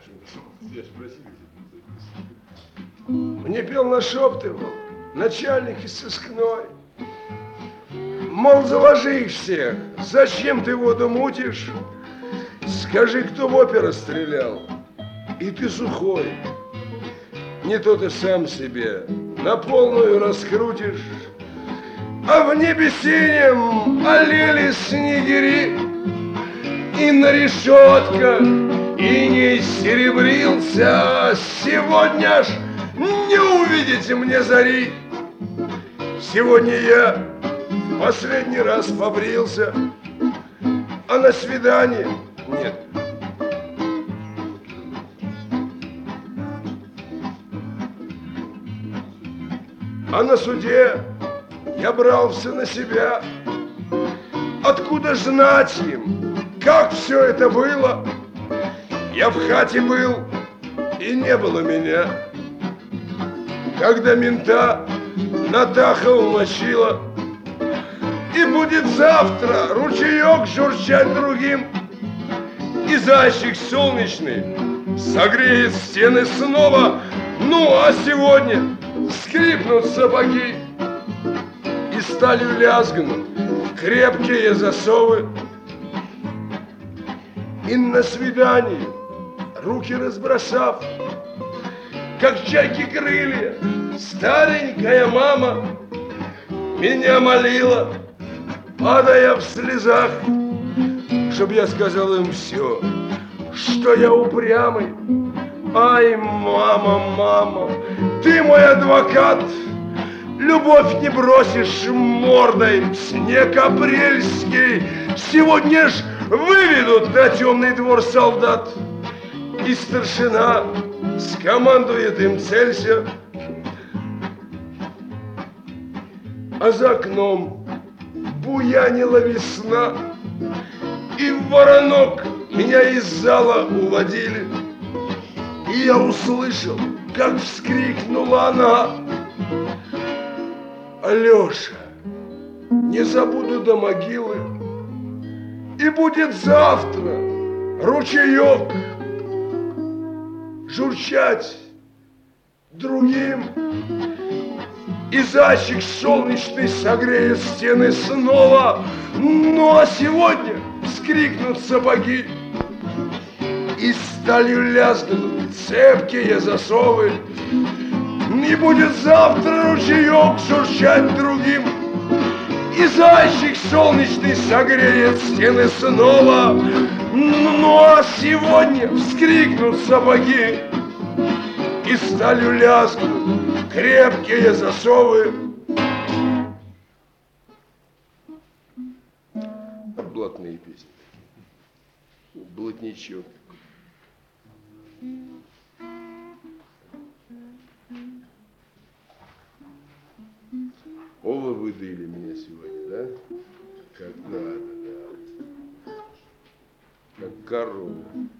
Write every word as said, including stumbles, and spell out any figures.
Мне пел, нашептывал начальник из сыскной. Мол, заложи их всех, зачем ты воду мутишь? Скажи, кто в опера стрелял, и ты сухой. Не то ты сам себе на полную раскрутишь, а в небе синем олели снегири, и на решетках иней серебрился. Сегодня ж не увидите мне зари. Сегодня я в последний раз побрился, а на свидание нет. А на суде я брал все на себя. Откуда ж знать им, как все это было? Я в хате был, и не было меня. Когда мента Натаха умочила, и будет завтра ручеек журчать другим, и зайчик солнечный согреет стены снова. Ну, а сегодня скрипнут сапоги, и сталью лязгнут крепкие засовы. И на свидании, руки разбросав, как чайки крылья, старенькая мама меня молила, падая в слезах, чтоб я сказал им все, что я упрямый. Ай, мама, мама, ты мой адвокат, любовь не бросишь мордой в снег апрельский. Сегодня ж выведут на темный двор солдат, и старшина скомандует им: целься. А за окном буянила весна, и в воронок меня из зала уводили. И я услышал, как вскрикнула она: Алеша, не забуду до могилы, и будет завтра ручеек журчать другим, и зайчик солнечный согреет стены снова. Ну а сегодня вскрикнут сапоги, и сталью лязгнут цепкие засовы, и будет завтра ручеек журчать другим, и зайчик солнечный согреет стены снова. Ну а сегодня вскрикнут сапоги, и сталью лязгнут крепкие засовы. Блатные песни. Блатничок. О, вы выдали меня сегодня, да? Как надо, да. Как корову.